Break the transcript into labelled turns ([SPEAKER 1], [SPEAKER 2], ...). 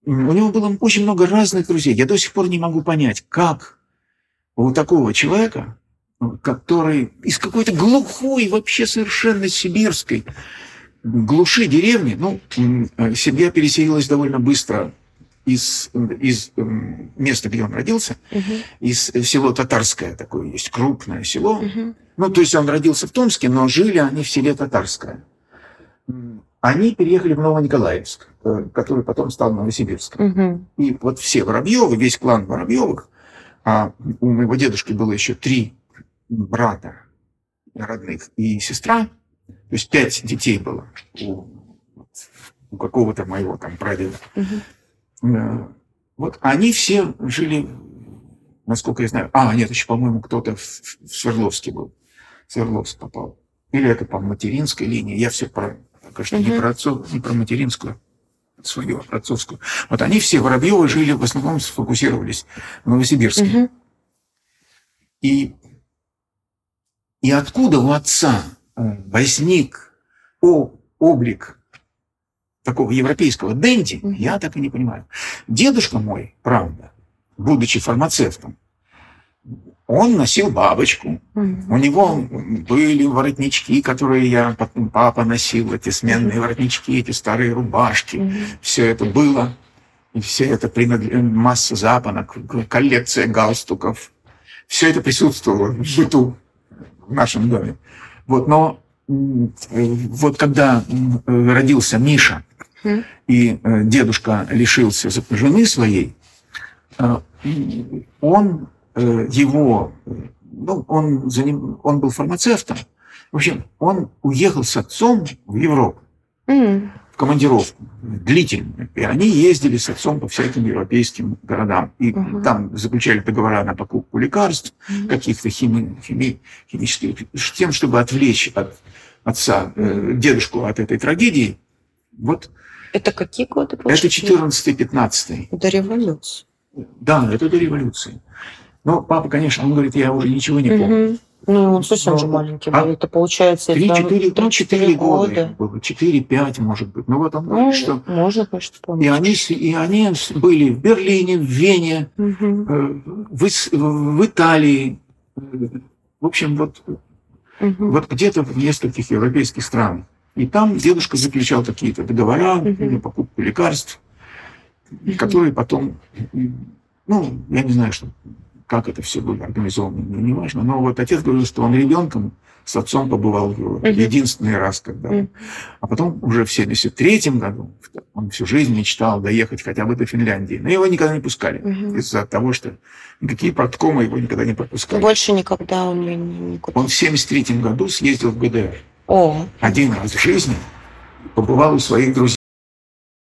[SPEAKER 1] у него было очень много разных друзей. Я до сих пор не могу понять, как у такого человека, который из какой-то глухой, вообще совершенно сибирской глуши деревни, семья переселилась довольно быстро из места, где он родился, из село Татарское, такое есть крупное село. То есть он родился в Томске, но жили они в селе Татарское. Они переехали в Новониколаевск, который потом стал Новосибирском. И вот все Воробьевы, весь клан Воробьевых, а у моего дедушки было еще 3 брата родных и сестра, то есть 5 детей было у какого-то моего там прадеда. Вот они все жили, насколько я знаю... нет, еще, по-моему, кто-то в Свердловске был. В Свердловск попал. Или это по материнской линии. Я все конечно, не про отцов, не про материнскую, свою, а про отцовскую. Вот они все, Воробьевы, жили, в основном сфокусировались в Новосибирске. И откуда у отца возник облик такого европейского денди, я так и не понимаю. Дедушка мой, правда, будучи фармацевтом, он носил бабочку. У него были воротнички, которые папа носил, эти сменные воротнички, эти старые рубашки. Все это было. И все это масса запонок, коллекция галстуков. Все это присутствовало в быту в нашем доме. Но когда родился Миша, и дедушка лишился жены своей, он был фармацевтом. В общем, он уехал с отцом в Европу, в командировку длительную. И они ездили с отцом по всяким европейским городам. И там заключали договора на покупку лекарств, каких-то химических, с тем, чтобы отвлечь от отца, дедушку от этой трагедии.
[SPEAKER 2] Это какие годы?
[SPEAKER 1] Это 14-15.
[SPEAKER 2] До революции.
[SPEAKER 1] Да, это до революции. Но папа, конечно, он говорит, я уже ничего не помню.
[SPEAKER 2] Он совсем же маленький был. Это получается
[SPEAKER 1] 3-4 года было, 4-5, может быть. Он говорит, что...
[SPEAKER 2] Можно, конечно, помнить.
[SPEAKER 1] И они были в Берлине, в Вене, в Италии. В общем, вот где-то в нескольких европейских странах. И там дедушка заключал какие-то договора на покупку лекарств, которые потом... я не знаю, как это все было организовано, мне не важно. Но отец говорил, что он ребенком с отцом побывал в Европе. Единственный раз, когда... А потом уже в 1973 году он всю жизнь мечтал доехать хотя бы до Финляндии. Но его никогда не пускали. Из-за того, что никакие парткомы его никогда не пропускали.
[SPEAKER 2] Больше никогда он никуда.
[SPEAKER 1] Он в 1973 году съездил в ГДР.
[SPEAKER 2] Один
[SPEAKER 1] раз в жизни побывал у своих друзей.